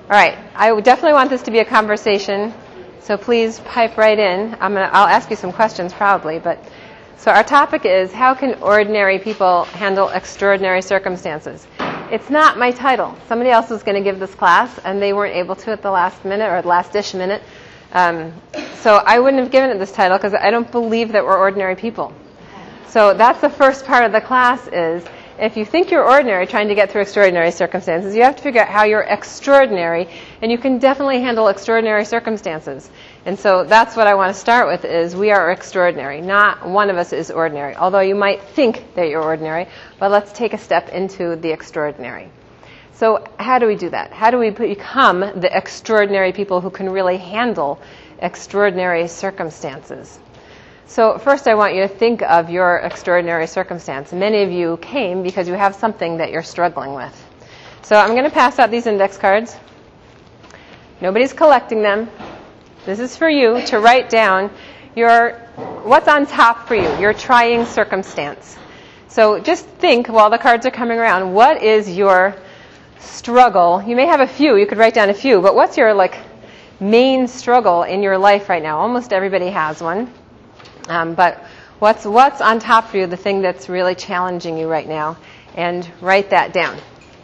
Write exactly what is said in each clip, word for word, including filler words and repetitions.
All right, I definitely want this to be a conversation, so please pipe right in. I'm gonna, I'll ask you some questions probably, but so our topic is, how can ordinary people handle extraordinary circumstances? It's not my title. Somebody else was going to give this class, and they weren't able to at the last minute or the last-ish minute. Um, so I wouldn't have given it this title because I don't believe that we're ordinary people. So that's the first part of the class is, if you think you're ordinary trying to get through extraordinary circumstances, you have to figure out how you're extraordinary, and you can definitely handle extraordinary circumstances. And so that's what I want to start with is, we are extraordinary. Not one of us is ordinary, although you might think that you're ordinary, but let's take a step into the extraordinary. So how do we do that? How do we become the extraordinary people who can really handle extraordinary circumstances? So first I want you to think of your extraordinary circumstance. Many of you came because you have something that you're struggling with. So I'm going to pass out these index cards. Nobody's collecting them. This is for you to write down your, what's on top for you, your trying circumstance. So just think while the cards are coming around, what is your struggle? You may have a few, you could write down a few, but what's your like main struggle in your life right now? Almost everybody has one. Um, but what's what's on top for you, the thing that's really challenging you right now, and write that down.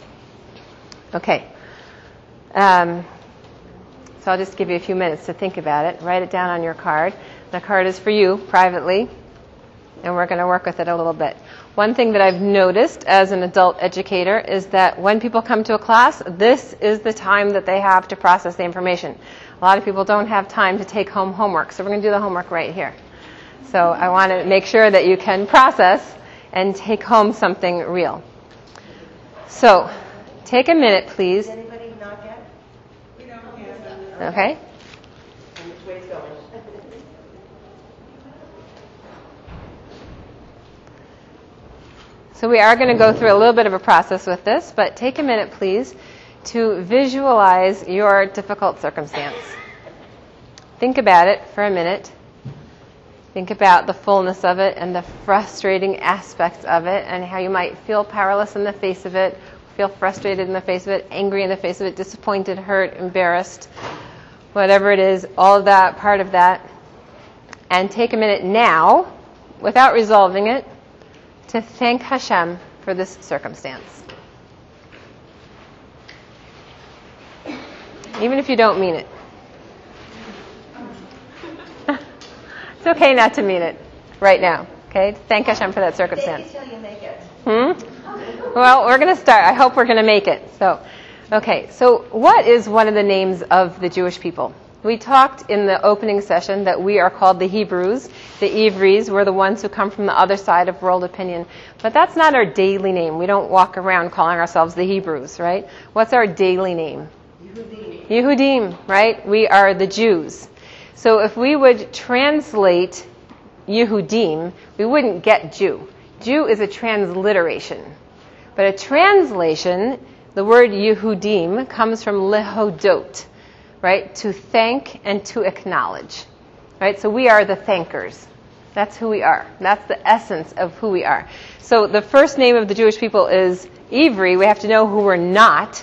Okay. Um, so I'll just give you a few minutes to think about it. Write it down on your card. The card is for you privately, and we're going to work with it a little bit. One thing that I've noticed as an adult educator is that when people come to a class, this is the time that they have to process the information. A lot of people don't have time to take home homework, so we're going to do the homework right here. So I want to make sure that you can process and take home something real. So take a minute, please. Does anybody not yet? We don't yet. Okay. And which way it's going? So we are going to go through a little bit of a process with this, but take a minute, please, to visualize your difficult circumstance. Think about it for a minute. Think about the fullness of it and the frustrating aspects of it and how you might feel powerless in the face of it, feel frustrated in the face of it, angry in the face of it, disappointed, hurt, embarrassed, whatever it is, all of that, part of that. And take a minute now, without resolving it, to thank Hashem for this circumstance. Even if you don't mean it. It's okay not to mean it right now, okay? Thank Hashem for that circumstance. Take it till you make it. Hmm? Well, we're going to start. I hope we're going to make it. So, okay, so what is one of the names of the Jewish people? We talked in the opening session that we are called the Hebrews. The Ivris, we're the ones who come from the other side of world opinion. But that's not our daily name. We don't walk around calling ourselves the Hebrews, right? What's our daily name? Yehudim. Yehudim, right? We are the Jews. So if we would translate Yehudim, we wouldn't get Jew. Jew is a transliteration. But a translation, the word Yehudim, comes from lehodot, right? To thank and to acknowledge, right? So we are the thankers. That's who we are. That's the essence of who we are. So the first name of the Jewish people is Ivri. We have to know who we're not.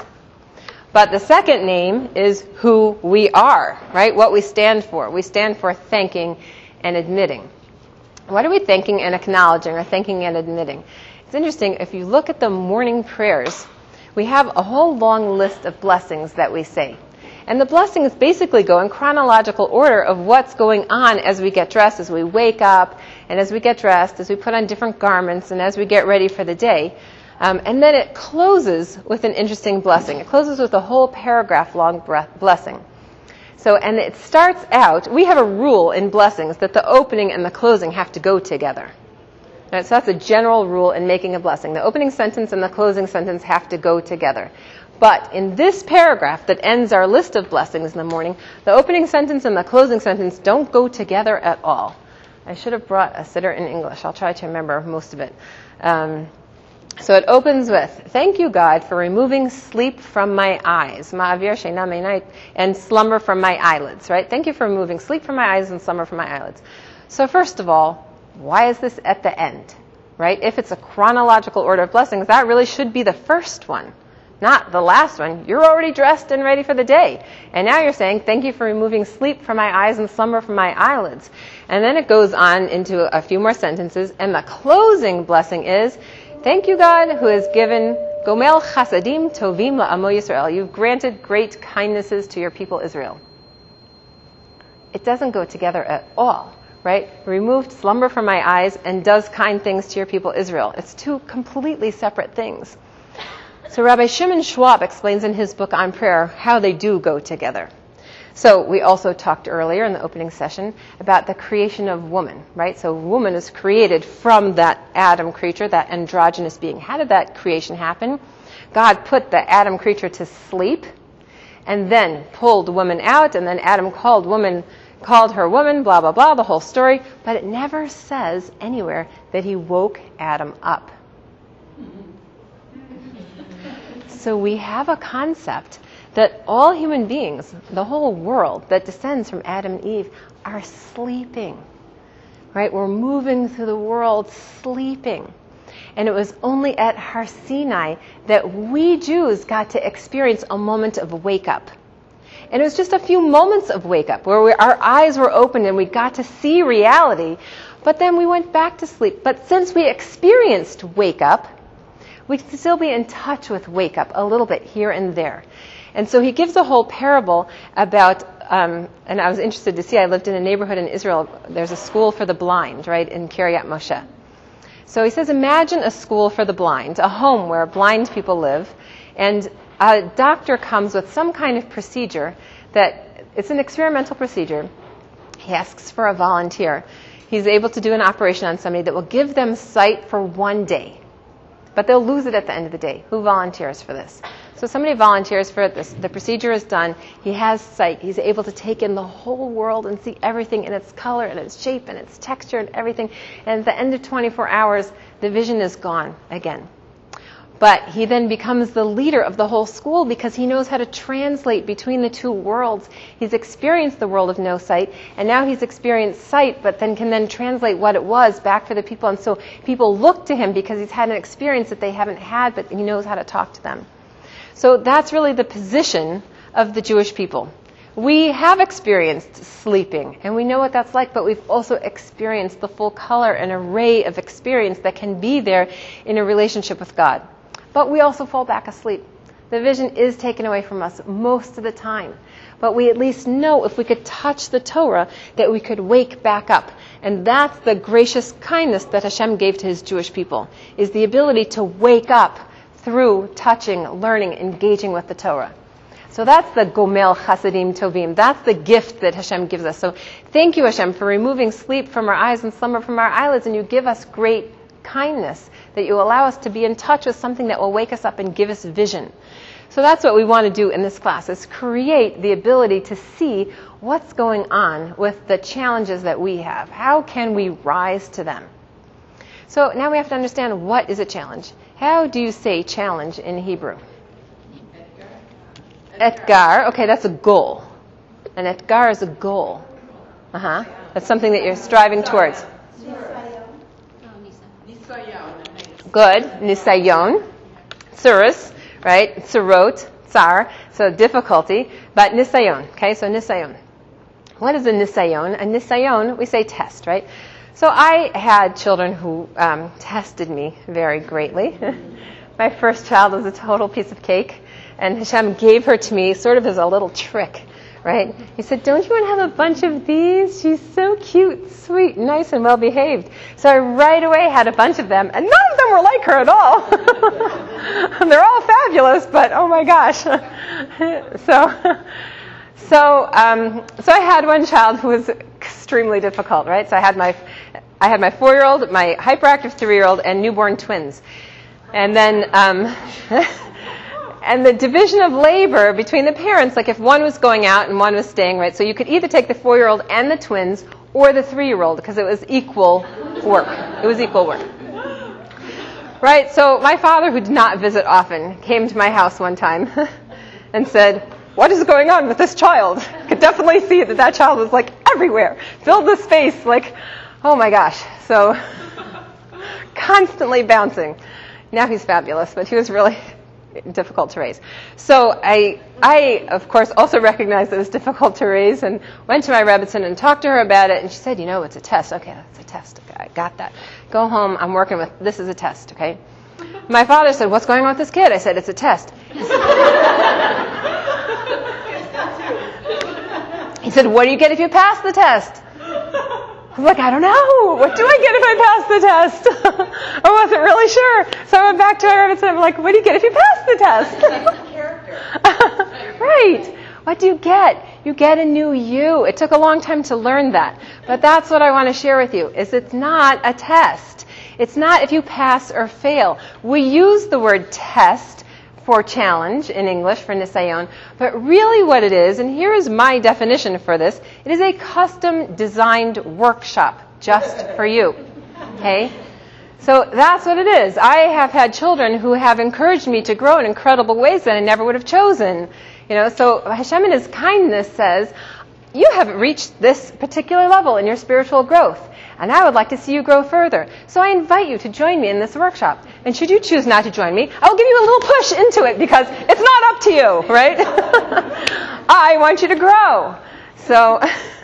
But the second name is who we are, right? What we stand for. We stand for thanking and admitting. What are we thanking and acknowledging, or thanking and admitting? It's interesting, if you look at the morning prayers, we have a whole long list of blessings that we say. And the blessings basically go in chronological order of what's going on as we get dressed, as we wake up, and as we get dressed, as we put on different garments, and as we get ready for the day. Um, and then it closes with an interesting blessing. It closes with a whole paragraph-long blessing. So, and it starts out, we have a rule in blessings that the opening and the closing have to go together. Right, so that's a general rule in making a blessing. The opening sentence and the closing sentence have to go together. But in this paragraph that ends our list of blessings in the morning, the opening sentence and the closing sentence don't go together at all. I should have brought a siddur in English. I'll try to remember most of it. Um, So it opens with, thank you, God, for removing sleep from my eyes, ma'avir sheina meinai, and slumber from my eyelids, right? Thank you for removing sleep from my eyes and slumber from my eyelids. So first of all, why is this at the end, right? If it's a chronological order of blessings, that really should be the first one, not the last one. You're already dressed and ready for the day. And now you're saying, thank you for removing sleep from my eyes and slumber from my eyelids. And then it goes on into a few more sentences. And the closing blessing is, thank you, God, who has given Gomel Chasadim Tovim La'amo Yisrael. You've granted great kindnesses to your people Israel. It doesn't go together at all, right? Removed slumber from my eyes and does kind things to your people Israel. It's two completely separate things. So Rabbi Shimon Schwab explains in his book on prayer how they do go together. So we also talked earlier in the opening session about the creation of woman, right? So woman is created from that Adam creature, that androgynous being. How did that creation happen? God put the Adam creature to sleep and then pulled woman out, and then Adam called woman, called her woman, blah, blah, blah, the whole story. But it never says anywhere that he woke Adam up. So we have a concept that all human beings, the whole world that descends from Adam and Eve, are sleeping, right? We're moving through the world sleeping. And it was only at Har Sinai that we Jews got to experience a moment of wake-up. And it was just a few moments of wake-up where we, our eyes were opened and we got to see reality, but then we went back to sleep. But since we experienced wake-up, we can still be in touch with wake-up a little bit here and there. And so he gives a whole parable about, um, and I was interested to see, I lived in a neighborhood in Israel, there's a school for the blind, right, in Kiryat Moshe. So he says, imagine a school for the blind, a home where blind people live, and a doctor comes with some kind of procedure that, it's an experimental procedure. He asks for a volunteer. He's able to do an operation on somebody that will give them sight for one day. But they'll lose it at the end of the day. Who volunteers for this? So somebody volunteers for this. The procedure is done. He has sight. He's able to take in the whole world and see everything in its color and its shape and its texture and everything. And at the end of twenty-four hours, the vision is gone again. But he then becomes the leader of the whole school because he knows how to translate between the two worlds. He's experienced the world of no sight, and now he's experienced sight, but then can then translate what it was back for the people. And so people look to him because he's had an experience that they haven't had, but he knows how to talk to them. So that's really the position of the Jewish people. We have experienced sleeping, and we know what that's like, but we've also experienced the full color and array of experience that can be there in a relationship with God. But we also fall back asleep. The vision is taken away from us most of the time. But we at least know if we could touch the Torah that we could wake back up. And that's the gracious kindness that Hashem gave to his Jewish people, is the ability to wake up through touching, learning, engaging with the Torah. So that's the Gomel Chasadim Tovim. That's the gift that Hashem gives us. So thank you, Hashem, for removing sleep from our eyes and slumber from our eyelids, and you give us great kindness, that you allow us to be in touch with something that will wake us up and give us vision. So that's what we want to do in this class, is create the ability to see what's going on with the challenges that we have. How can we rise to them? So now we have to understand, what is a challenge? How do you say challenge in Hebrew? Etgar. Okay, that's a goal. An etgar is a goal. Uh-huh. That's something that you're striving towards. Good. Nisayon. Tsurus, right? Tsurot, tsar. So difficulty. But nisayon. Okay, so nisayon. What is a nisayon? A nisayon, we say test, right? So I had children who um, tested me very greatly. My first child was a total piece of cake, and Hashem gave her to me sort of as a little trick, right? He said, don't you want to have a bunch of these? She's so cute, sweet, nice, and well-behaved. So I right away had a bunch of them, and none of them were like her at all. They're all fabulous, but oh my gosh. so... So, um, so I had one child who was extremely difficult, right? So I had my, I had my four-year-old, my hyperactive three-year-old, and newborn twins, and then, um, and the division of labor between the parents, like if one was going out and one was staying, right? So you could either take the four-year-old and the twins, or the three-year-old, because it was equal work. It was equal work, right? So my father, who did not visit often, came to my house one time and said, what is going on with this child? I could definitely see that that child was like everywhere, filled the space, like, oh my gosh. So, constantly bouncing. Now he's fabulous, but he was really, difficult to raise. So I, I of course, also recognized it was difficult to raise and went to my Rebbitzin and talked to her about it. And she said, you know, it's a test. Okay, it's a test. Okay, I got that. Go home. I'm working with, this is a test, okay? My father said, what's going on with this kid? I said, it's a test. He said, what do you get if you pass the test? I was like, I don't know. What do I get if I pass the test? I wasn't really sure. So I went back to my Rebbitzin and I'm like, what do you get if you pass the test? Character. Right. What do you get? You get a new you. It took a long time to learn that. But that's what I want to share with you, is it's not a test. It's not if you pass or fail. We use the word test for challenge in English, for nisayon, but really what it is, and here is my definition for this, it is a custom-designed workshop just for you. Okay? So that's what it is. I have had children who have encouraged me to grow in incredible ways that I never would have chosen. You know, so Hashem in His kindness says, you haven't reached this particular level in your spiritual growth, and I would like to see you grow further. So I invite you to join me in this workshop. And should you choose not to join me, I will give you a little push into it because it's not up to you, right? I want you to grow. So,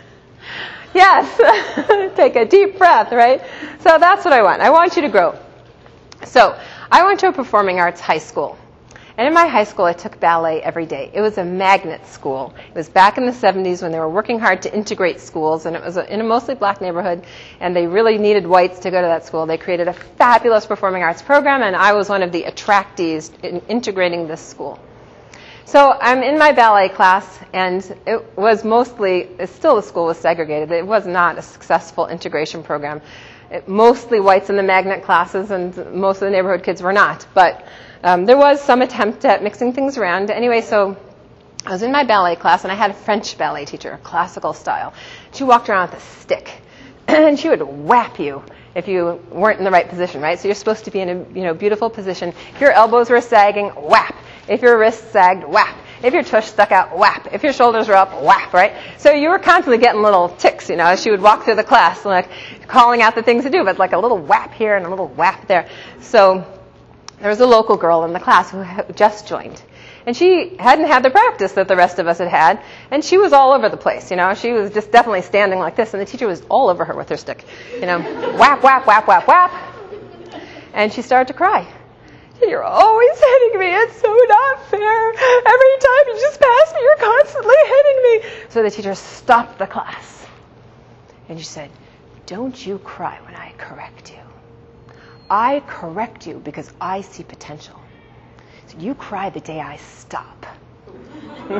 yes, take a deep breath, right? So that's what I want. I want you to grow. So I went to a performing arts high school. And in my high school, I took ballet every day. It was a magnet school. It was back in the seventies when they were working hard to integrate schools, and it was in a mostly black neighborhood, and they really needed whites to go to that school. They created a fabulous performing arts program, and I was one of the attractees in integrating this school. So I'm in my ballet class, and it was mostly, it's still the school was segregated. It was not a successful integration program. It, mostly whites in the magnet classes, and most of the neighborhood kids were not. But um, there was some attempt at mixing things around. Anyway, so I was in my ballet class, and I had a French ballet teacher, classical style. She walked around with a stick, and she would whap you if you weren't in the right position, right? So you're supposed to be in a you know beautiful position. If your elbows were sagging, whap. If your wrists sagged, whap. If your tush stuck out, whap. If your shoulders were up, whap, right? So you were constantly getting little ticks, you know, as she would walk through the class, like calling out the things to do, but like a little whap here and a little whap there. So there was a local girl in the class who just joined. And she hadn't had the practice that the rest of us had had, and she was all over the place, you know. She was just definitely standing like this, and the teacher was all over her with her stick, you know, whap, whap, whap, whap, whap. And she started to cry. You're always hitting me. It's so not fair. Every time you just pass me, you're constantly hitting me. So the teacher stopped the class. And she said, don't you cry when I correct you. I correct you because I see potential. So you cry the day I stop. So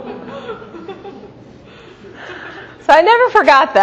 I never forgot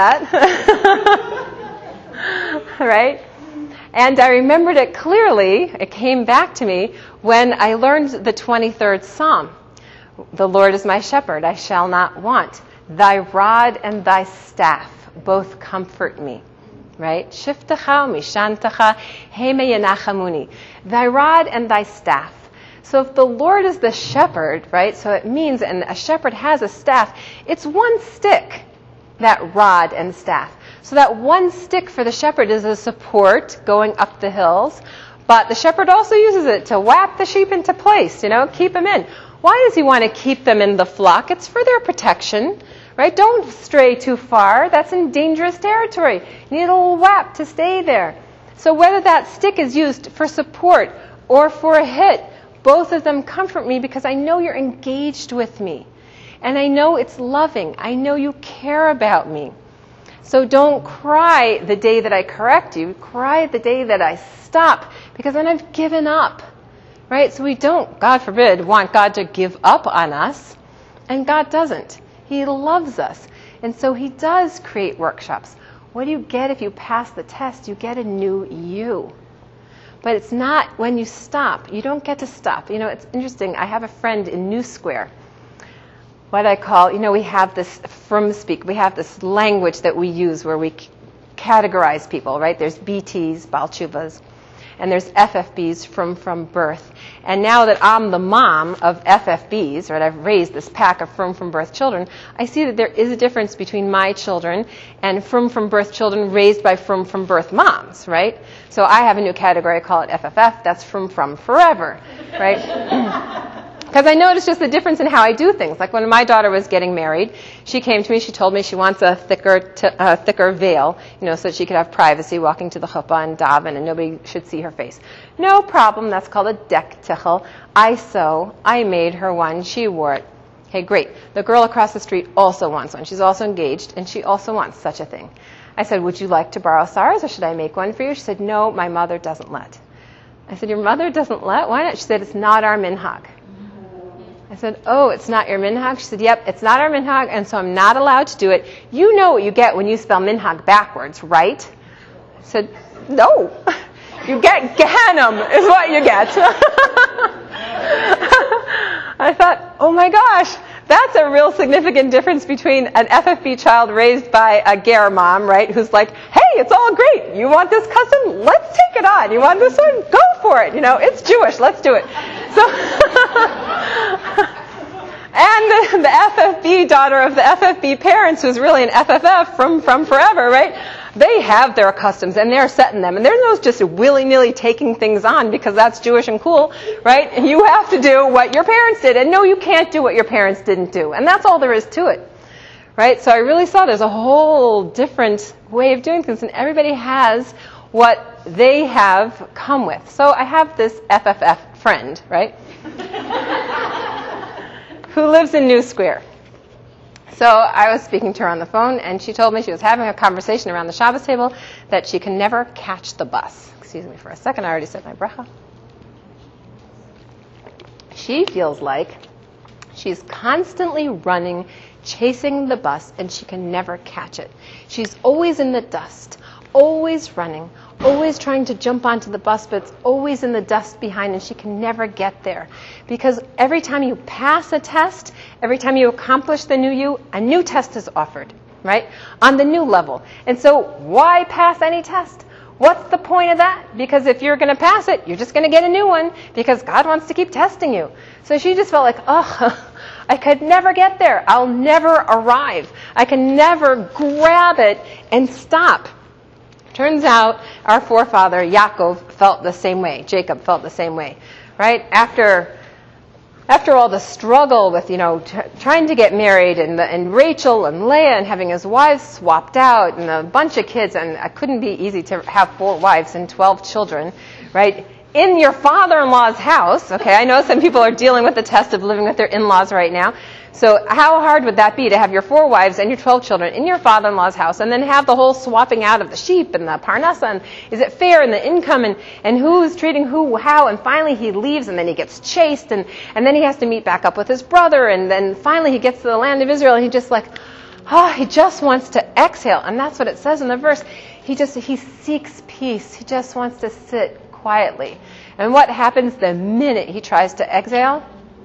that. Right? And I remembered it clearly, it came back to me, when I learned the twenty-third Psalm. The Lord is my shepherd, I shall not want. Thy rod and thy staff both comfort me. Right? Shiftecha mishantecha heme yenachamuni. Thy rod and thy staff. So if the Lord is the shepherd, right, so it means, and a shepherd has a staff, it's one stick, that rod and staff. So that one stick for the shepherd is a support going up the hills, but the shepherd also uses it to whap the sheep into place, you know, keep them in. Why does he want to keep them in the flock? It's for their protection, right? Don't stray too far. That's in dangerous territory. You need a little whap to stay there. So whether that stick is used for support or for a hit, both of them comfort me because I know you're engaged with me. And I know it's loving. I know you care about me. So don't cry the day that I correct you. Cry the day that I stop, because then I've given up. Right? So we don't, God forbid, want God to give up on us. And God doesn't. He loves us. And so He does create workshops. What do you get if you pass the test? You get a new you. But it's not when you stop. You don't get to stop. You know, it's interesting. I have a friend in New Square. What I call, you know, we have this from speak, we have this language that we use where we c- categorize people, right? There's B Ts, Baal Tshuvas. and there's F F Bs from from birth. And now that I'm the mom of F F Bs, right, I've raised this pack of from from birth children, I see that there is a difference between my children and from from birth children raised by from from birth moms, right? So I have a new category, I call it F F F, that's from from forever, right? Because I noticed just the difference in how I do things. Like when my daughter was getting married, she came to me, she told me she wants a thicker t- uh, thicker veil, you know, so that she could have privacy walking to the chuppah and daven and nobody should see her face. No problem, that's called a dek tichel. I sew, I made her one, she wore it. Okay, great. The girl across the street also wants one. She's also engaged and she also wants such a thing. I said, would you like to borrow Sarah's or should I make one for you? She said, no, my mother doesn't let. I said, your mother doesn't let? Why not? She said, it's not our minhag. I said, oh, it's not your minhag? She said, yep, it's not our minhag, and so I'm not allowed to do it. You know what you get when you spell minhag backwards, right? I said, no. You get Gehenim is what you get. I thought, oh my gosh, that's a real significant difference between an F F B child raised by a ger mom, right, who's like, hey, it's all great. You want this custom? Let's take it on. You want this one? Go for it. You know, it's Jewish. Let's do it. So, and the, the F F B daughter of the F F B parents, who's really an F F F from, from forever, right? They have their customs and they're setting them. And they're not just willy-nilly taking things on because that's Jewish and cool, right? And you have to do what your parents did. And no, you can't do what your parents didn't do. And that's all there is to it, right? So I really saw there's a whole different way of doing things. And everybody has what they have come with. So I have this F F F friend, right? who lives in New Square. So I was speaking to her on the phone, and she told me she was having a conversation around the Shabbos table that she can never catch the bus. Excuse me for a second. I already said my bracha. She feels like she's constantly running, chasing the bus, and she can never catch it. She's always in the dust, always running, always trying to jump onto the bus, but it's always in the dust behind, and she can never get there. Because every time you pass a test, every time you accomplish the new you, a new test is offered, right? On the new level. And so why pass any test? What's the point of that? Because if you're going to pass it, you're just going to get a new one because God wants to keep testing you. So she just felt like, oh, I could never get there. I'll never arrive. I can never grab it and stop. Turns out our forefather, Yaakov, felt the same way. Jacob felt the same way, right? After after all the struggle with, you know, t- trying to get married and, the, and Rachel and Leah and having his wives swapped out and a bunch of kids, and it couldn't be easy to have four wives and twelve children, right? In your father-in-law's house, okay? I know some people are dealing with the test of living with their in-laws right now. So how hard would that be to have your four wives and your twelve children in your father-in-law's house and then have the whole swapping out of the sheep and the parnasa, and is it fair, and the income, and, and who's treating who how, and finally he leaves and then he gets chased, and, and then he has to meet back up with his brother, and then finally he gets to the land of Israel and he just like, oh, he just wants to exhale. And that's what it says in the verse. He just, he seeks peace. He just wants to sit quietly. And what happens the minute he tries to exhale?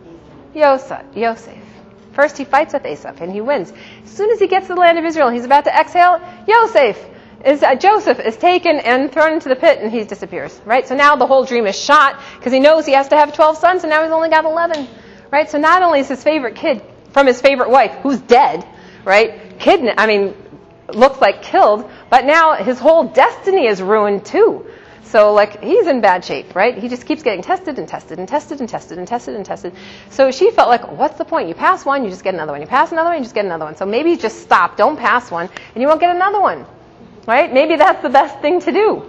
Yosef, Yosef. First he fights with Esav and he wins. As soon as he gets to the land of Israel, he's about to exhale, Yosef is, uh, Joseph is taken and thrown into the pit and he disappears, right? So now the whole dream is shot because he knows he has to have twelve sons and now he's only got eleven, right? So not only is his favorite kid from his favorite wife, who's dead, right? Kid, I mean, looks like killed, but now his whole destiny is ruined too. So, like, he's in bad shape, right? He just keeps getting tested and tested and tested and tested and tested and tested. So she felt like, what's the point? You pass one, you just get another one. You pass another one, you just get another one. So maybe just stop, don't pass one, and you won't get another one, right? Maybe that's the best thing to do.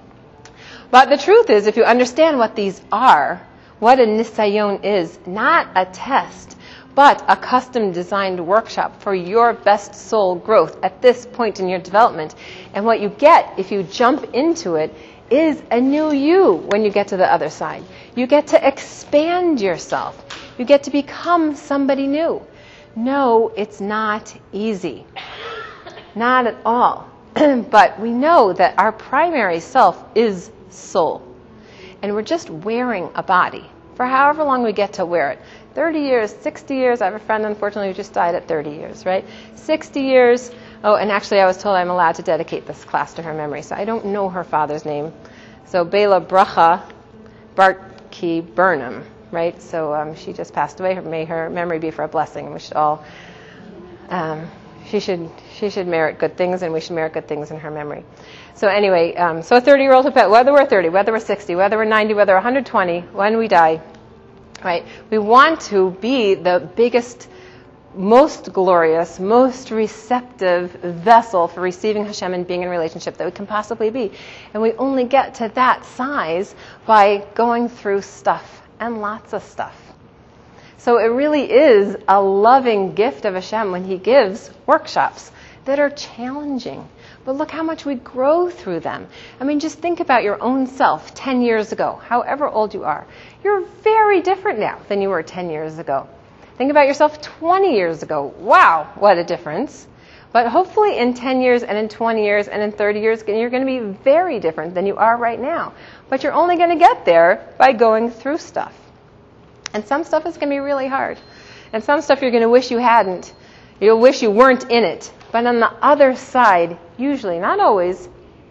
But the truth is, if you understand what these are, what a nisayon is, not a test, but a custom-designed workshop for your best soul growth at this point in your development. And what you get if you jump into it is a new you when you get to the other side. You get to expand yourself. You get to become somebody new. No, it's not easy. Not at all. But we know that our primary self is soul. And we're just wearing a body for however long we get to wear it. thirty years, sixty years. I have a friend, unfortunately, who just died at thirty years, right? sixty years. Oh, and actually I was told I'm allowed to dedicate this class to her memory, so I don't know her father's name. So Bela Bracha Bartki Burnham, right? So um, she just passed away. May her memory be for a blessing. We should all, um, she should she should merit good things, and we should merit good things in her memory. So anyway, um, so a thirty-year-old, whether we're thirty, whether we're sixty, whether we're ninety, whether we're one hundred twenty, when we die, right? We want to be the biggest, most glorious, most receptive vessel for receiving Hashem and being in a relationship that we can possibly be. And we only get to that size by going through stuff, and lots of stuff. So it really is a loving gift of Hashem when He gives workshops that are challenging. But look how much we grow through them. I mean, just think about your own self ten years ago, however old you are. You're very different now than you were ten years ago. Think about yourself twenty years ago. Wow, what a difference. But hopefully in ten years and in twenty years and in thirty years, you're going to be very different than you are right now. But you're only going to get there by going through stuff. And some stuff is going to be really hard. And some stuff you're going to wish you hadn't. You'll wish you weren't in it. But on the other side, usually, not always,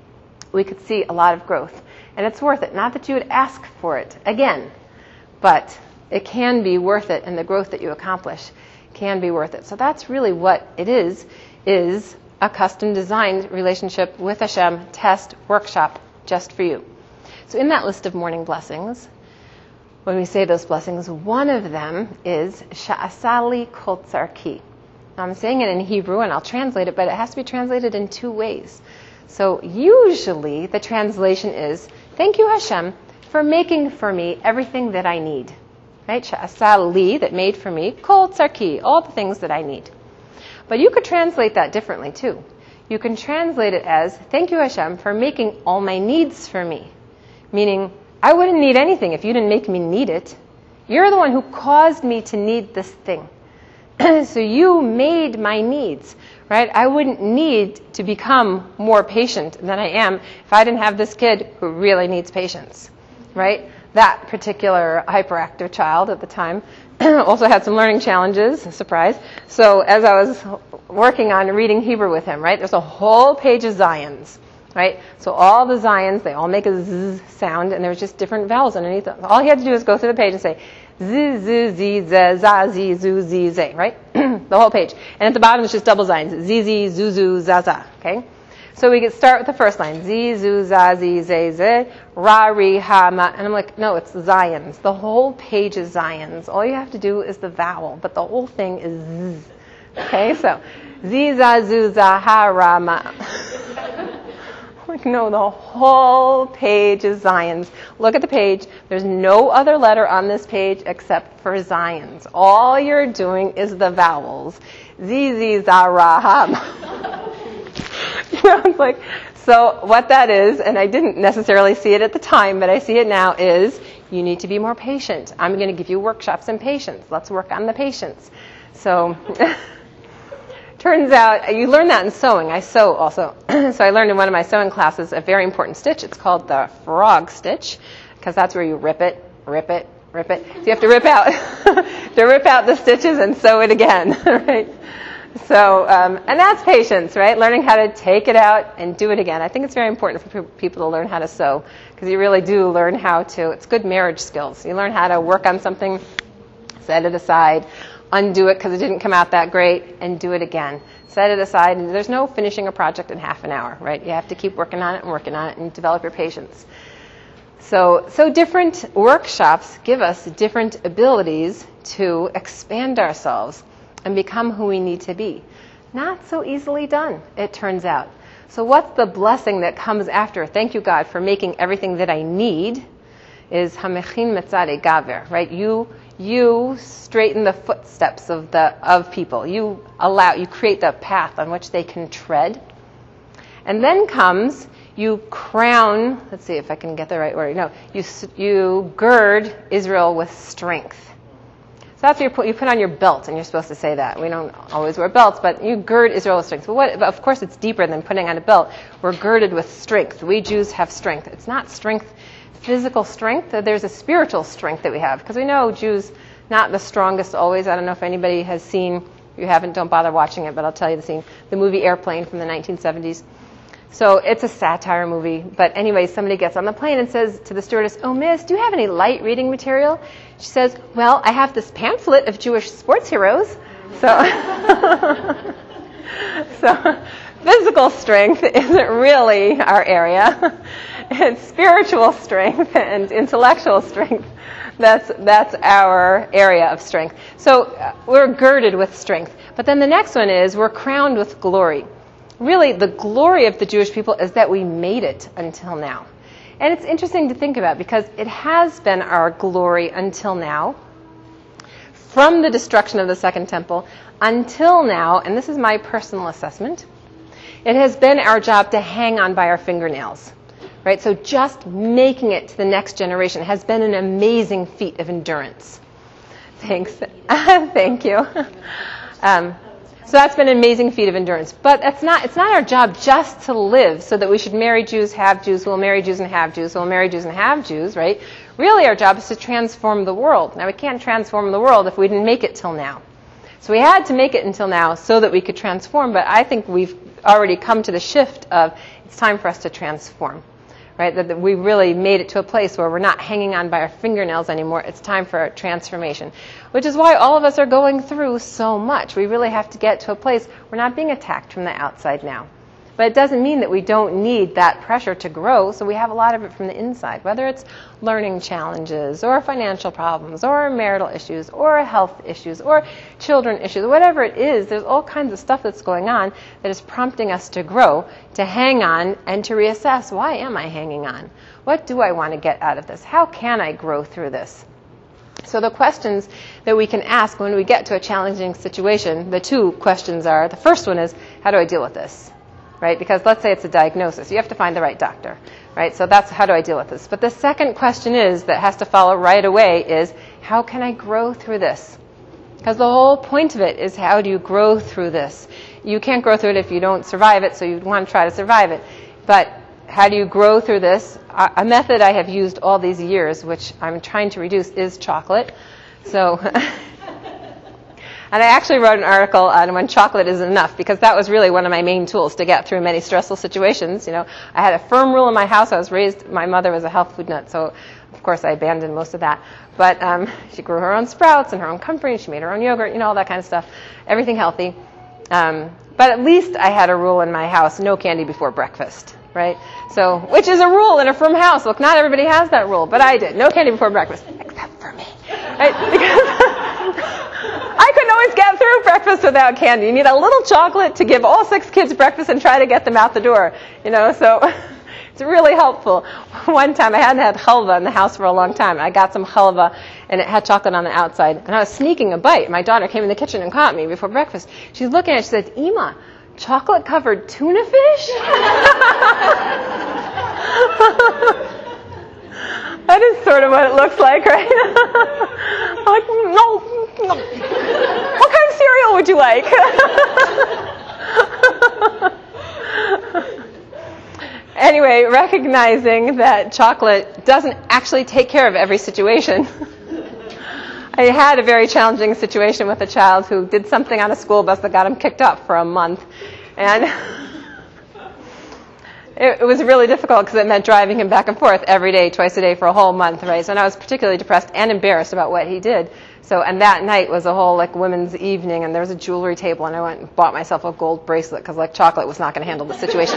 we could see a lot of growth. And it's worth it. Not that you would ask for it again, but it can be worth it, and the growth that you accomplish can be worth it. So that's really what it is, is a custom-designed relationship with Hashem, test, workshop, just for you. So in that list of morning blessings, when we say those blessings, one of them is Sha'asali Kol Tzarki. Now, I'm saying it in Hebrew, and I'll translate it, but it has to be translated in two ways. So usually the translation is, thank you, Hashem, for making for me everything that I need. Right? Sha'asali, that made for me, Kol Tzarki, all the things that I need. But you could translate that differently, too. You can translate it as, thank you, Hashem, for making all my needs for me. Meaning, I wouldn't need anything if you didn't make me need it. You're the one who caused me to need this thing. So you made my needs, right? I wouldn't need to become more patient than I am if I didn't have this kid who really needs patience, right? That particular hyperactive child at the time also had some learning challenges, surprise. So as I was working on reading Hebrew with him, right, there's a whole page of Zions, right? So all the Zions, they all make a Z sound, and there's just different vowels underneath them. All he had to do is go through the page and say, Z, Z, Z, Z, Z, Z, Z, Z, Z, right? The whole page. And at the bottom, it's just double Zions. Z, Z, Z, Z, Z, Z, okay? So we get start with the first line. Z, Z, Z, Z, Z, Z, Ra, Ri, Ha, Ma. And I'm like, no, it's Zions. The whole page is Zions. All you have to do is the vowel, but the whole thing is Z. Okay, so Z, Z, Z, Z, Ha, Ra, Ma. Like, no, the whole page is Zions. Look at the page. There's no other letter on this page except for Zions. All you're doing is the vowels. Z, Z, za, ra, ha. You know, it's like, so what that is, and I didn't necessarily see it at the time, but I see it now, is you need to be more patient. I'm going to give you workshops in patience. Let's work on the patience. So... Turns out, you learn that in sewing. I sew also. So I learned in one of my sewing classes a very important stitch. It's called the frog stitch, because that's where you rip it, rip it, rip it. So you have to rip out, to rip out the stitches and sew it again, right? So, um, and that's patience, right? Learning how to take it out and do it again. I think it's very important for people to learn how to sew, because you really do learn how to, it's good marriage skills. You learn how to work on something, set it aside, undo it because it didn't come out that great, and do it again. Set it aside, and there's no finishing a project in half an hour, right? You have to keep working on it and working on it and develop your patience. So, so different workshops give us different abilities to expand ourselves and become who we need to be. Not so easily done, it turns out. So what's the blessing that comes after? Thank you, God, for making everything that I need, is hamechin metzade gaver, right? You you straighten the footsteps of the of people. You allow, you create the path on which they can tread. And then comes, you crown, let's see if I can get the right word. No, you you gird Israel with strength. So that's what you put, you put on your belt, and you're supposed to say that. We don't always wear belts, but you gird Israel with strength. But what, but of course it's deeper than putting on a belt. We're girded with strength. We Jews have strength. It's not strength, physical strength. There's a spiritual strength that we have, because we know Jews not the strongest always. I don't know if anybody has seen, if you haven't, don't bother watching it, but I'll tell you the scene, the movie Airplane from the nineteen seventies. So it's a satire movie. But anyway, somebody gets on the plane and says to the stewardess, "Oh, miss, do you have any light reading material?" She says, "Well, I have this pamphlet of Jewish sports heroes." So, so physical strength isn't really our area. It's spiritual strength and intellectual strength. That's that's our area of strength. So uh, we're girded with strength. But then the next one is we're crowned with glory. Really, the glory of the Jewish people is that we made it until now. And it's interesting to think about because it has been our glory until now. From the destruction of the Second Temple until now, and this is my personal assessment, it has been our job to hang on by our fingernails. Right? So just making it to the next generation has been an amazing feat of endurance. Thanks. Thank you. Um, so that's been an amazing feat of endurance. But that's not, it's not our job just to live so that we should marry Jews, have Jews, who will marry Jews and have Jews, who will marry Jews and have Jews, right? Really our job is to transform the world. Now we can't transform the world if we didn't make it till now. So we had to make it until now so that we could transform, but I think we've already come to the shift of it's time for us to transform. Right, that, that we really made it to a place where we're not hanging on by our fingernails anymore. It's time for a transformation, which is why all of us are going through so much. We really have to get to a place we're not being attacked from the outside now. But it doesn't mean that we don't need that pressure to grow, so we have a lot of it from the inside, whether it's learning challenges or financial problems or marital issues or health issues or children issues, whatever it is, there's all kinds of stuff that's going on that is prompting us to grow, to hang on, and to reassess, why am I hanging on? What do I want to get out of this? How can I grow through this? So the questions that we can ask when we get to a challenging situation, the two questions are, the first one is, how do I deal with this? Right? Because let's say it's a diagnosis. You have to find the right doctor. Right? So that's how do I deal with this? But the second question is, that has to follow right away, is how can I grow through this? Because the whole point of it is how do you grow through this? You can't grow through it if you don't survive it, so you want to try to survive it. But how do you grow through this? A method I have used all these years, which I'm trying to reduce, is chocolate. So... And I actually wrote an article on when chocolate isn't enough, because that was really one of my main tools to get through many stressful situations. You know, I had a firm rule in my house. I was raised, my mother was a health food nut, so of course I abandoned most of that. But um, she grew her own sprouts and her own comfrey, she made her own yogurt, you know, all that kind of stuff. Everything healthy. Um, but at least I had a rule in my house, no candy before breakfast. Right? So, which is a rule in a firm house. Look, not everybody has that rule, but I did. No candy before breakfast, except for me. Right? Because I couldn't always get through breakfast without candy. You need a little chocolate to give all six kids breakfast and try to get them out the door. You know, so it's really helpful. One time I hadn't had halva in the house for a long time. I got some halva and it had chocolate on the outside. And I was sneaking a bite. My daughter came in the kitchen and caught me before breakfast. She's looking at it, she said, "Ima, chocolate-covered tuna fish?" That is sort of what it looks like, right? I'm like, no, no. What kind of cereal would you like? Anyway, recognizing that chocolate doesn't actually take care of every situation. I had a very challenging situation with a child who did something on a school bus that got him kicked up for a month. And it, it was really difficult because it meant driving him back and forth every day, twice a day for a whole month, right? So and I was particularly depressed and embarrassed about what he did. So, and that night was a whole, like, women's evening, and there was a jewelry table, and I went and bought myself a gold bracelet because, like, chocolate was not going to handle the situation.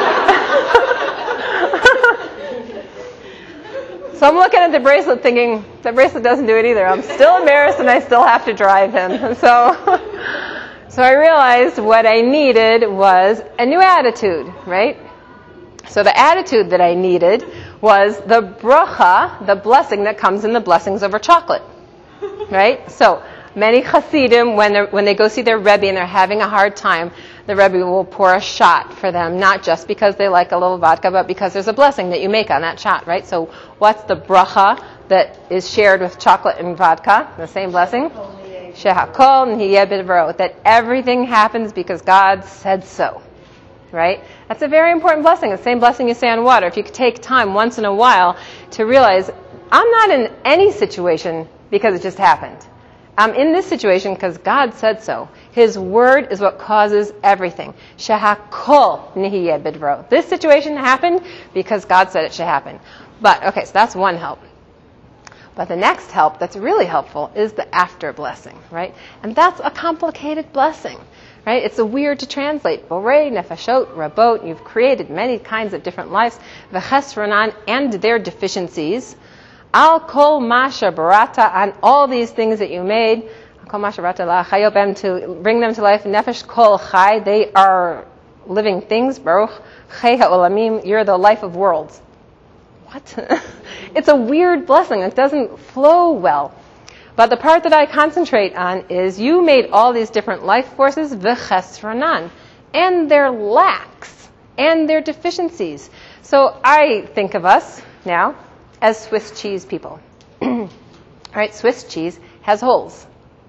So I'm looking at the bracelet thinking, that bracelet doesn't do it either. I'm still embarrassed and I still have to drive him. So, so I realized what I needed was a new attitude, right? So the attitude that I needed was the bracha, the blessing that comes in the blessings over chocolate, right? So many Hasidim, when, when they go see their Rebbe and they're having a hard time, the Rebbe will pour a shot for them, not just because they like a little vodka, but because there's a blessing that you make on that shot, right? So what's the bracha that is shared with chocolate and vodka? The same blessing? Shehakol nihiyeh b'dvaro, that everything happens because God said so, right? That's a very important blessing, the same blessing you say on water. If you could take time once in a while to realize, I'm not in any situation because it just happened. I'm in this situation because God said so. His word is what causes everything. Shehakol nihiyeh bidvaro. This situation happened because God said it should happen. But, okay, so that's one help. But the next help that's really helpful is the after blessing, right? And that's a complicated blessing, right? It's a weird to translate. Borei, nefashot, rabot. You've created many kinds of different lives. V'chesronan, and their deficiencies. Al kol masha barata, on all these things that you made. Al kol masha barata la chayobem, to bring them to life. Nefesh kol chay, they are living things. Baruch chay ha'olamim, you're the life of worlds. What? It's a weird blessing. It doesn't flow well. But the part that I concentrate on is you made all these different life forces, v'chesronan, and their lacks, and their deficiencies. So I think of us now as Swiss cheese people. All right, Swiss cheese has holes.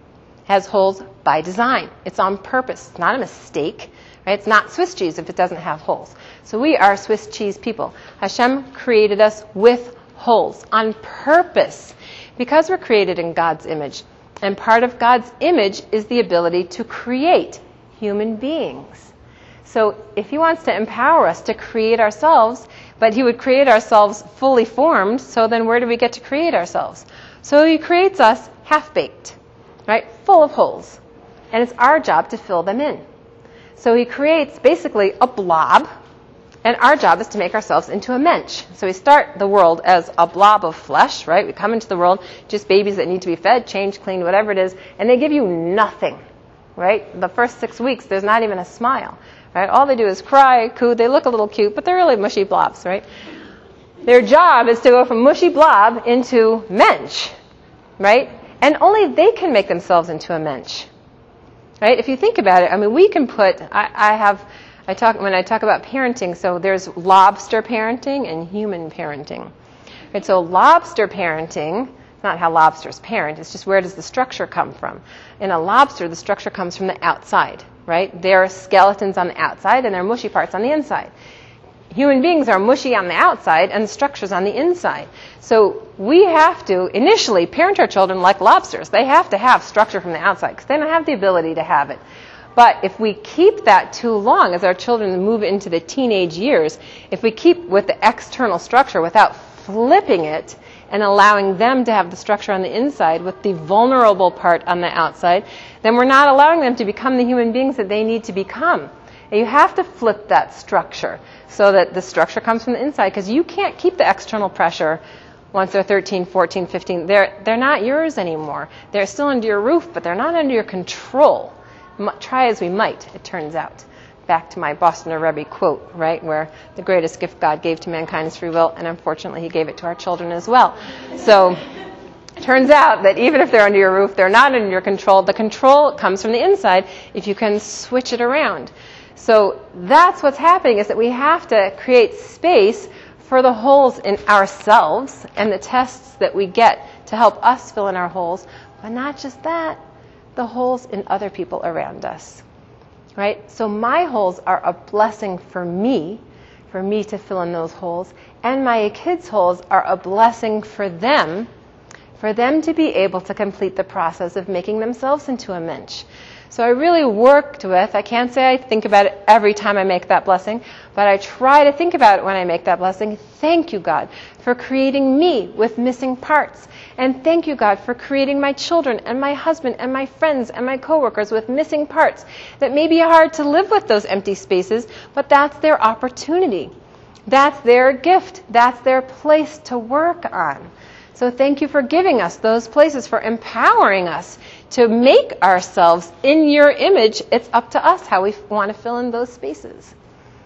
Has holes by design. It's on purpose. It's not a mistake. Right? It's not Swiss cheese if it doesn't have holes. So we are Swiss cheese people. Hashem created us with holes on purpose because we're created in God's image. And part of God's image is the ability to create human beings. So if he wants to empower us to create ourselves, but he would create ourselves fully formed, so then where do we get to create ourselves? So he creates us half-baked, right? Full of holes. And it's our job to fill them in. So he creates basically a blob, and our job is to make ourselves into a mensch. So we start the world as a blob of flesh, right? We come into the world just babies that need to be fed, changed, cleaned, whatever it is, and they give you nothing, right? The first six weeks, there's not even a smile, right? All they do is cry, coo, they look a little cute, but they're really mushy blobs, right? Their job is to go from mushy blob into mensch, right? And only they can make themselves into a mensch. Right? If you think about it, I mean, we can put, I, I have, I talk, when I talk about parenting, so there's lobster parenting and human parenting. Right? So lobster parenting, it's not how lobsters parent, it's just where does the structure come from? In a lobster, the structure comes from the outside, right? There are skeletons on the outside and there are mushy parts on the inside. Human beings are mushy on the outside and the structure's on the inside. So we have to initially parent our children like lobsters. They have to have structure from the outside because they don't have the ability to have it. But if we keep that too long as our children move into the teenage years, if we keep with the external structure without flipping it and allowing them to have the structure on the inside with the vulnerable part on the outside, then we're not allowing them to become the human beings that they need to become. And you have to flip that structure so that the structure comes from the inside, because you can't keep the external pressure once they're thirteen, fourteen, fifteen. They're, they're not yours anymore. They're still under your roof, but they're not under your control. M- try as we might, it turns out. Back to my Bostoner Rebbe quote, right, where the greatest gift God gave to mankind is free will, and unfortunately he gave it to our children as well. So it turns out that even if they're under your roof, they're not under your control. The control comes from the inside if you can switch it around. So that's what's happening, is that we have to create space for the holes in ourselves and the tests that we get to help us fill in our holes. But not just that, the holes in other people around us. Right? So my holes are a blessing for me, for me to fill in those holes. And my kids' holes are a blessing for them, for them to be able to complete the process of making themselves into a mensch. So I really worked with, I can't say I think about it every time I make that blessing, but I try to think about it when I make that blessing. Thank you, God, for creating me with missing parts. And thank you, God, for creating my children and my husband and my friends and my coworkers with missing parts that may be hard to live with those empty spaces, but that's their opportunity. That's their gift. That's their place to work on. So thank you for giving us those places, for empowering us to make ourselves in your image. It's up to us how we f- want to fill in those spaces.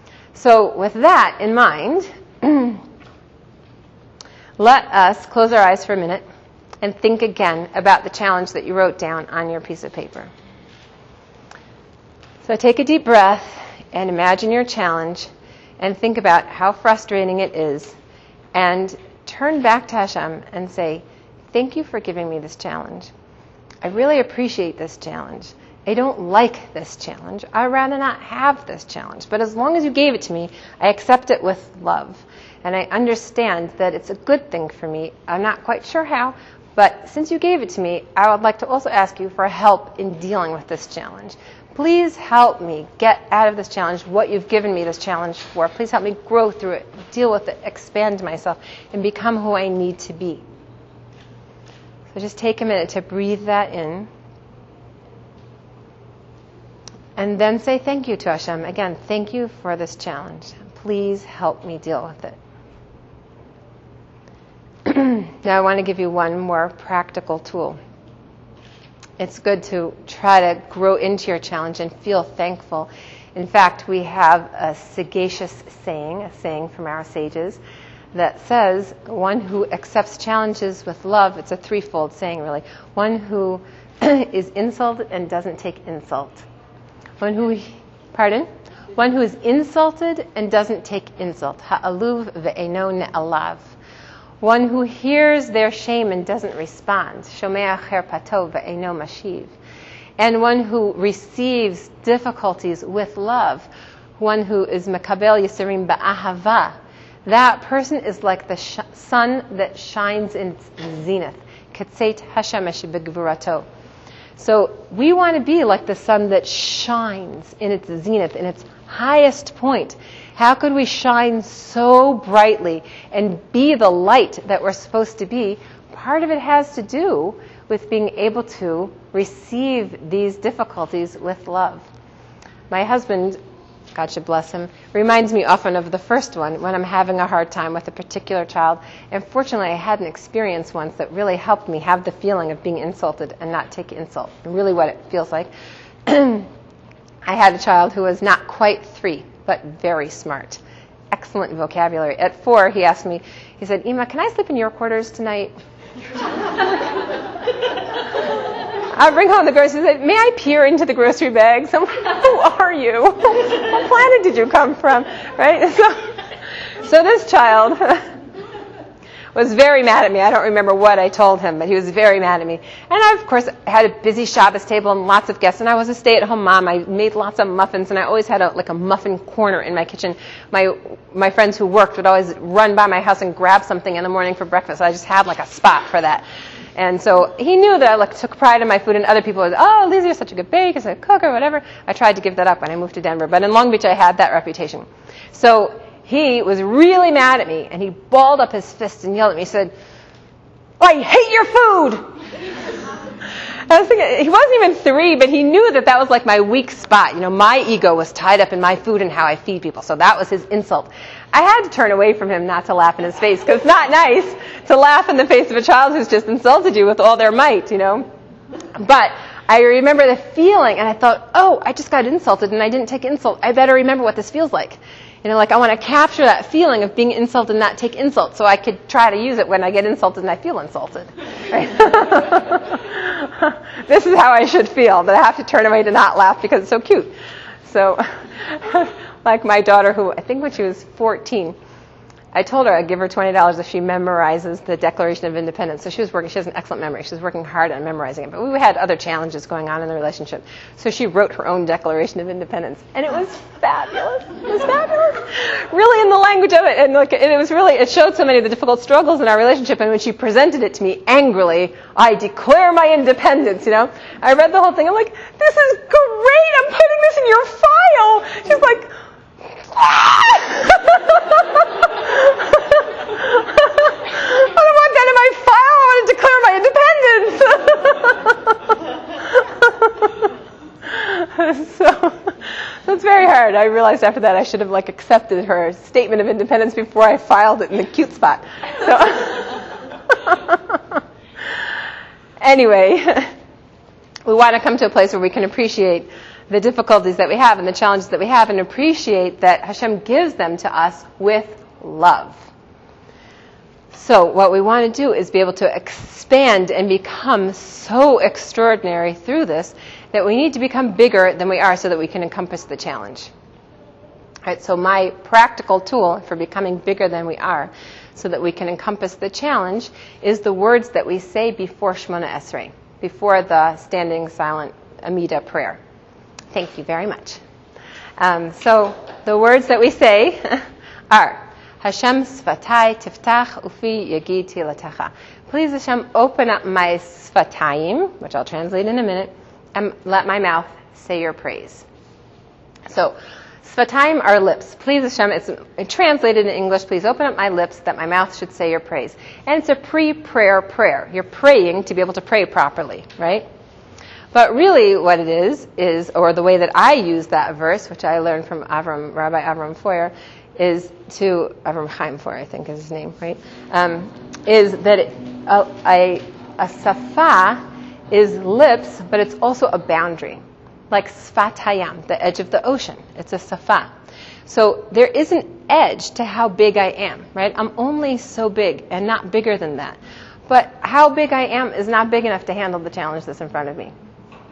So with that in mind, let us close our eyes for a minute and think again about the challenge that you wrote down on your piece of paper. So take a deep breath and imagine your challenge and think about how frustrating it is, and turn back to Hashem and say, thank you for giving me this challenge. I really appreciate this challenge. I don't like this challenge. I'd rather not have this challenge. But as long as you gave it to me, I accept it with love. And I understand that it's a good thing for me. I'm not quite sure how, But since you gave it to me, I would like to also ask you for help in dealing with this challenge. Please help me get out of this challenge what you've given me this challenge for. Please help me grow through it, deal with it, expand myself, and become who I need to be. So just take a minute to breathe that in. And then say thank you to Hashem. Again, thank you for this challenge. Please help me deal with it. Now I want to give you one more practical tool. It's good to try to grow into your challenge and feel thankful. In fact, we have a sagacious saying, a saying from our sages, that says, one who accepts challenges with love, it's a threefold saying really, one who is insulted and doesn't take insult. One who, pardon? One who is insulted and doesn't take insult. Ha'aluv ve'eno ne'alav. One who hears their shame and doesn't respond. Shomea cherpato ve'eno mashiv. And one who receives difficulties with love. One who is mekabel yisarim ba'ahava. That person is like the sh- sun that shines in its zenith. Ketzeit hashemesh begvurato. So we want to be like the sun that shines in its zenith, in its highest point. How could we shine so brightly and be the light that we're supposed to be? Part of it has to do with being able to receive these difficulties with love. My husband, God should bless him, reminds me often of the first one when I'm having a hard time with a particular child. And fortunately, I had an experience once that really helped me have the feeling of being insulted and not take insult, really what it feels like. I had a child who was not quite three, but very smart. Excellent vocabulary. At four, he asked me, he said, Ima, can I sleep in your quarters tonight? I bring home the groceries. He said, may I peer into the grocery bags? I'm like, who are you? What planet did you come from? Right? So, so this child was very mad at me. I don't remember what I told him, but he was very mad at me. And I, of course, had a busy Shabbos table and lots of guests. And I was a stay-at-home mom. I made lots of muffins, and I always had a, like a muffin corner in my kitchen. My my friends who worked would always run by my house and grab something in the morning for breakfast. I just had like a spot for that. And so he knew that I like, took pride in my food, and other people would, oh, Lizzie, you're such a good baker, such a cook, or whatever. I tried to give that up when I moved to Denver. But in Long Beach, I had that reputation. So he was really mad at me, and he balled up his fist and yelled at me. He said, I hate your food! I was thinking, he wasn't even three, but he knew that that was like my weak spot. You know, my ego was tied up in my food and how I feed people. So that was his insult. I had to turn away from him not to laugh in his face, because it's not nice to laugh in the face of a child who's just insulted you with all their might, you know. But I remember the feeling, and I thought, oh, I just got insulted and I didn't take insult. I better remember what this feels like. You know, like I want to capture that feeling of being insulted and not take insult, so I could try to use it when I get insulted and I feel insulted. Right? This is how I should feel, but I have to turn away to not laugh because it's so cute. So, like my daughter, who I think when she was fourteen, I told her I'd give her twenty dollars if she memorizes the Declaration of Independence. So she was working, she has an excellent memory. She was working hard on memorizing it. But we had other challenges going on in the relationship. So she wrote her own Declaration of Independence. And it was fabulous. It was fabulous. Really in the language of it. And, like, and it was really, it showed so many of the difficult struggles in our relationship. And when she presented it to me angrily, I declare my independence, you know. I read the whole thing. I'm like, this is great. I'm putting this in your file. She's like, I don't want that in my file. I want to declare my independence. So that's very hard. I realized after that I should have like accepted her statement of independence before I filed it in the cute spot. So anyway, we want to come to a place where we can appreciate the difficulties that we have and the challenges that we have, and appreciate that Hashem gives them to us with love. So what we want to do is be able to expand and become so extraordinary through this that we need to become bigger than we are so that we can encompass the challenge. All right, so my practical tool for becoming bigger than we are so that we can encompass the challenge is the words that we say before Shemona Esrei, before the standing silent Amida prayer. Thank you very much. Um, so the words that we say are Hashem sfatai tiftach ufi yagid tilatecha. Please, Hashem, open up my sfatayim, which I'll translate in a minute, and let my mouth say your praise. So, sfatayim are lips. Please, Hashem, it's translated in English, please open up my lips that my mouth should say your praise. And it's a pre-prayer prayer. You're praying to be able to pray properly, right? But really what it is, is, or the way that I use that verse, which I learned from Avram, Rabbi Avram Foyer, is to, Avram Chaim Foyer, I think is his name, right? Um, is that it, a, a, a safa is lips, but it's also a boundary. Like Sfat Hayam, the edge of the ocean. It's a safa. So there is an edge to how big I am, right? I'm only so big and not bigger than that. But how big I am is not big enough to handle the challenge that's in front of me.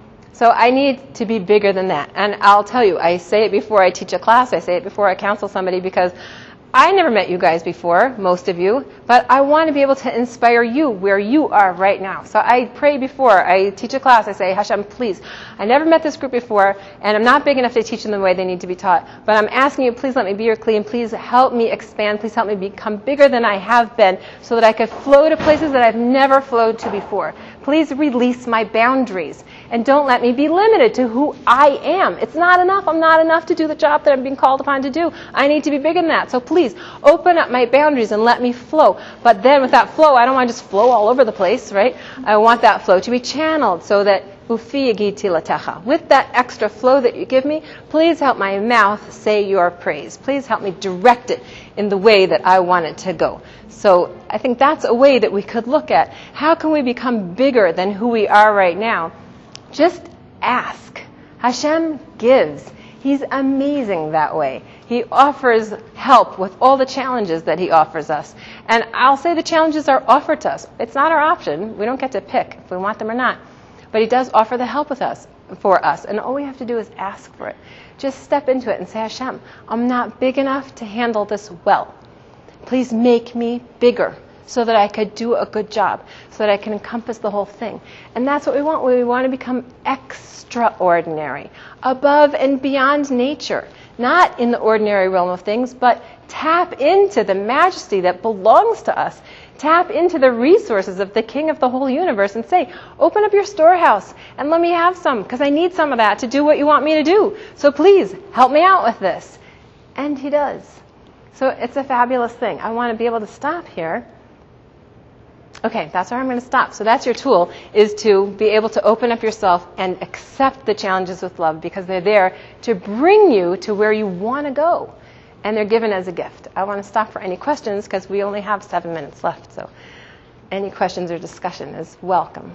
So I need to be bigger than that. And I'll tell you, I say it before I teach a class, I say it before I counsel somebody, because I never met you guys before, most of you, but I want to be able to inspire you where you are right now. So I pray before I teach a class, I say, Hashem, please, I never met this group before, and I'm not big enough to teach them the way they need to be taught, but I'm asking you, please let me be your Kli, and please help me expand, please help me become bigger than I have been, so that I could flow to places that I've never flowed to before. Please release my boundaries, and don't let me be limited to who I am. It's not enough. I'm not enough to do the job that I'm being called upon to do. I need to be bigger than that. So please, open up my boundaries and let me flow. But then with that flow, I don't want to just flow all over the place, right? I want that flow to be channeled so that ufi yagid tilatecha. With that extra flow that you give me, please help my mouth say your praise. Please help me direct it in the way that I want it to go. So I think that's a way that we could look at how can we become bigger than who we are right now. Just ask. Hashem gives. He's amazing that way. He offers help with all the challenges that he offers us. And I'll say the challenges are offered to us. It's not our option. We don't get to pick if we want them or not. But he does offer the help with us, for us. And all we have to do is ask for it. Just step into it and say, Hashem, I'm not big enough to handle this well. Please make me bigger so that I could do a good job, so that I can encompass the whole thing. And that's what we want. We want to become extraordinary, above and beyond nature. Not in the ordinary realm of things, but tap into the majesty that belongs to us. Tap into the resources of the King of the whole universe and say, open up your storehouse and let me have some, because I need some of that to do what you want me to do. So please, help me out with this. And he does. So it's a fabulous thing. I want to be able to stop here. Okay, that's where I'm going to stop. So that's your tool, is to be able to open up yourself and accept the challenges with love, because they're there to bring you to where you want to go. And they're given as a gift. I want to stop for any questions because we only have seven minutes left. So any questions or discussion is welcome.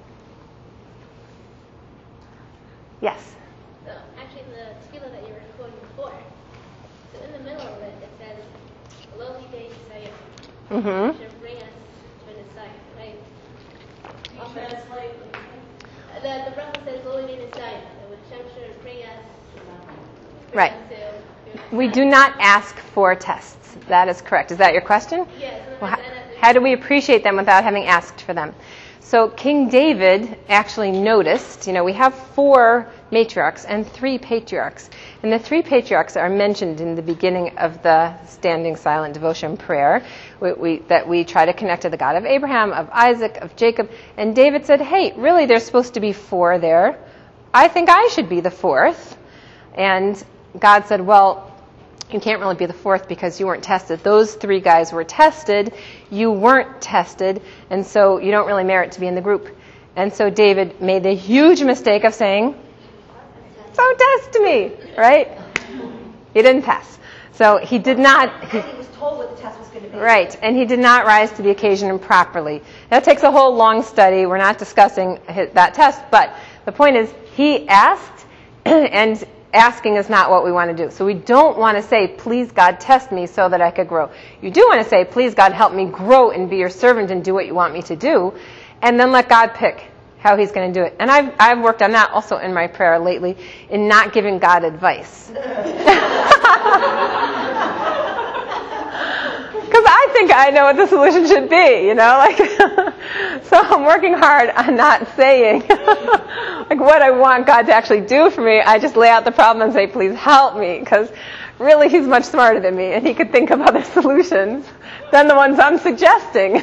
Yes? So actually the tefillah that you were quoting before, so in the middle of it, it says, Loli Dei Yisayim. Mm-hmm. Should bring us to the side, right? Translate. The, the bracha says, Loli Dei Yisayim, which Hashem should bring us, bring right. us to We do not ask for tests. That is correct. Is that your question? Yes. Well, how, how do we appreciate them without having asked for them? So King David actually noticed, you know, we have four matriarchs and three patriarchs. And the three patriarchs are mentioned in the beginning of the Standing Silent Devotion prayer, we, we, that we try to connect to the God of Abraham, of Isaac, of Jacob. And David said, hey, really, there's supposed to be four there. I think I should be the fourth. And God said, well, you can't really be the fourth because you weren't tested. Those three guys were tested. You weren't tested. And so you don't really merit to be in the group. And so David made the huge mistake of saying, so test me, right? He didn't pass. So he did not... He, and he was told what the test was going to be. Right. And he did not rise to the occasion properly. That takes a whole long study. We're not discussing that test. But the point is, he asked, and asking is not what we want to do. So we don't want to say, please God, test me so that I could grow. You do want to say, please God, help me grow and be your servant and do what you want me to do. And then let God pick how he's going to do it. And I've, I've worked on that also in my prayer lately, in not giving God advice. Because I think I know what the solution should be, you know? Like, so I'm working hard on not saying, like what I want God to actually do for me. I just lay out the problem and say, please help me, because really he's much smarter than me, and he could think of other solutions than the ones I'm suggesting.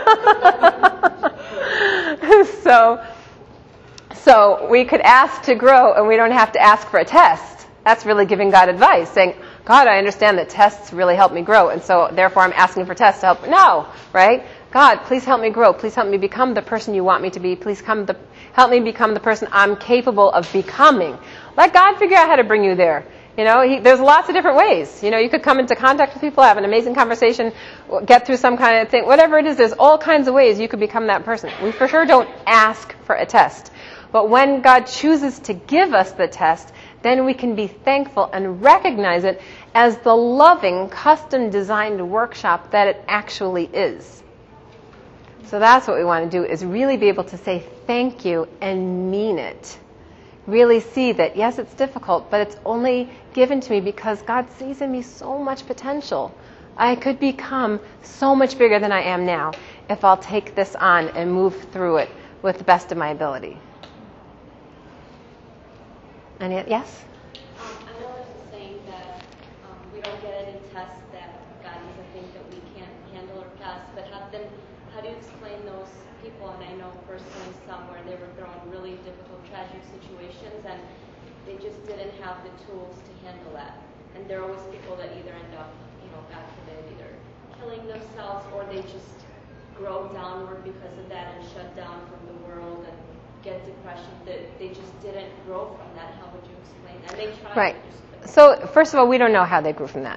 so, so we could ask to grow, and we don't have to ask for a test. That's really giving God advice, saying, God, I understand that tests really help me grow, and so therefore I'm asking for tests to help. No, right? God, please help me grow. Please help me become the person you want me to be. Please come the, help me become the person I'm capable of becoming. Let God figure out how to bring you there. You know, he, there's lots of different ways. You know, you could come into contact with people, have an amazing conversation, get through some kind of thing. Whatever it is, there's all kinds of ways you could become that person. We for sure don't ask for a test. But when God chooses to give us the test, then we can be thankful and recognize it as the loving, custom-designed workshop that it actually is. So that's what we want to do, is really be able to say thank you and mean it. Really see that, yes, it's difficult, but it's only given to me because God sees in me so much potential. I could become so much bigger than I am now if I'll take this on and move through it with the best of my ability. Any, yes? Um, I know there's a saying that um, we don't get any tests that God doesn't think that we can't handle or pass, but have been, how do you explain those people? And I know personally some where they were thrown in really difficult, tragic situations, and they just didn't have the tools to handle that. And there are always people that either end up, you know, God forbid, either killing themselves or they just grow downward because of that and shut down from the world and get depression. That they just didn't grow from that. How would you explain that? And they tried. Right. So first of all, we don't know how they grew from that.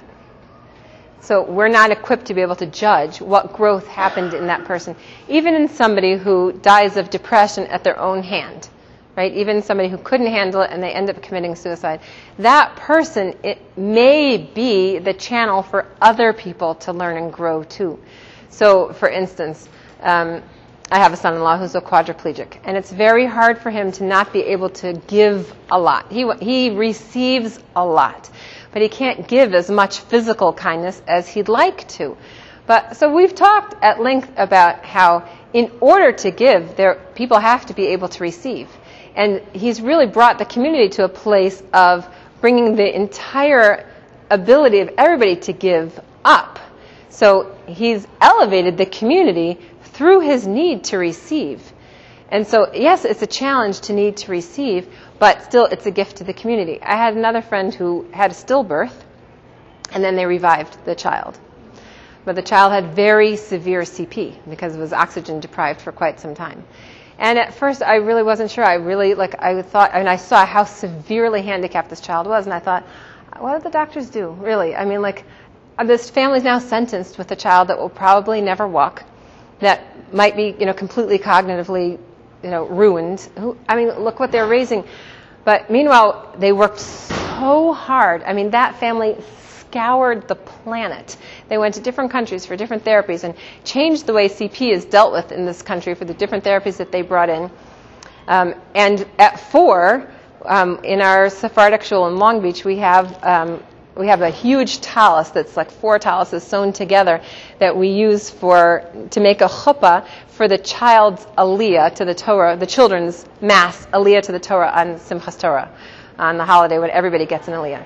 So we're not equipped to be able to judge what growth happened in that person. Even in somebody who dies of depression at their own hand, right? Even somebody who couldn't handle it and they end up committing suicide. That person, it may be the channel for other people to learn and grow too. So, for instance, um, I have a son-in-law who's a quadriplegic, and it's very hard for him to not be able to give a lot. He he receives a lot, but he can't give as much physical kindness as he'd like to. But so we've talked at length about how in order to give, there people have to be able to receive. And he's really brought the community to a place of bringing the entire ability of everybody to give up. So he's elevated the community through his need to receive. And so, yes, it's a challenge to need to receive, but still it's a gift to the community. I had another friend who had a stillbirth, and then they revived the child. But the child had very severe C P because it was oxygen deprived for quite some time. And at first I really wasn't sure. I really, like, I thought, and I saw how severely handicapped this child was, and I thought, what did the doctors do, really? I mean, like, this family's now sentenced with a child that will probably never walk, that might be, you know, completely cognitively, you know, ruined. Who, I mean, look what they're raising. But meanwhile, they worked so hard. I mean, that family scoured the planet. They went to different countries for different therapies and changed the way C P is dealt with in this country for the different therapies that they brought in. Um, and at four, um, in our Sephardic shul in Long Beach, we have um, we have a huge talus that's like four taluses sewn together that we use for to make a chuppah for the child's aliyah to the Torah, the children's mass aliyah to the Torah on Simchas Torah, on the holiday when everybody gets an aliyah.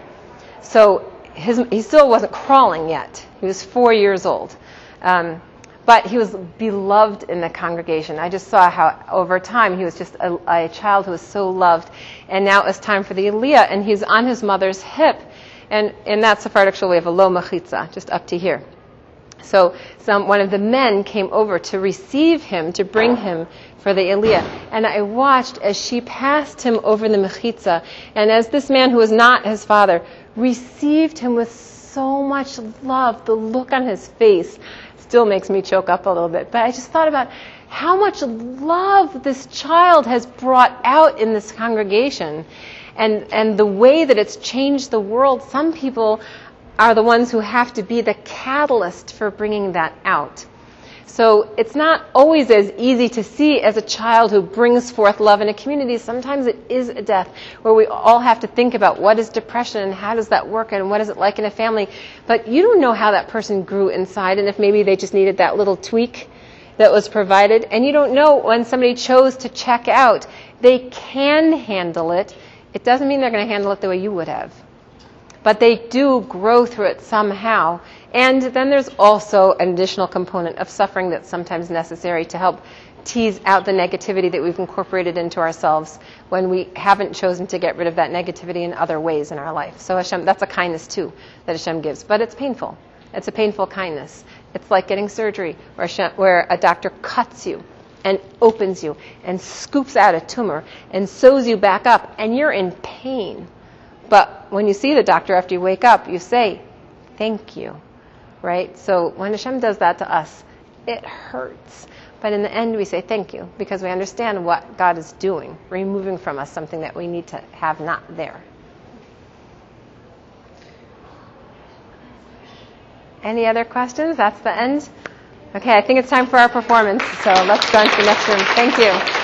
So his, he still wasn't crawling yet. He was four years old. Um, but he was beloved in the congregation. I just saw how over time he was just a, a child who was so loved. And now it was time for the aliyah, and he's on his mother's hip. And in that Sephardic shul, we have a lo mechitza, just up to here. So some one of the men came over to receive him, to bring him for the aliyah. And I watched as she passed him over the mechitza, and as this man who was not his father received him with so much love, the look on his face still makes me choke up a little bit. But I just thought about how much love this child has brought out in this congregation. And and the way that it's changed the world. Some people are the ones who have to be the catalyst for bringing that out. So it's not always as easy to see as a child who brings forth love in a community. Sometimes it is a death where we all have to think about what is depression and how does that work and what is it like in a family. But you don't know how that person grew inside and if maybe they just needed that little tweak that was provided, and you don't know when somebody chose to check out. They can handle it. It doesn't mean they're going to handle it the way you would have. But they do grow through it somehow. And then there's also an additional component of suffering that's sometimes necessary to help tease out the negativity that we've incorporated into ourselves when we haven't chosen to get rid of that negativity in other ways in our life. So Hashem, that's a kindness too that Hashem gives. But it's painful. It's a painful kindness. It's like getting surgery where, Hashem, where a doctor cuts you and opens you and scoops out a tumor and sews you back up, and you're in pain. But when you see the doctor after you wake up, you say, thank you, right? So when Hashem does that to us, it hurts. But in the end, we say thank you because we understand what God is doing, removing from us something that we need to have not there. Any other questions? That's the end? Okay, I think it's time for our performance. So let's go into the next room. Thank you.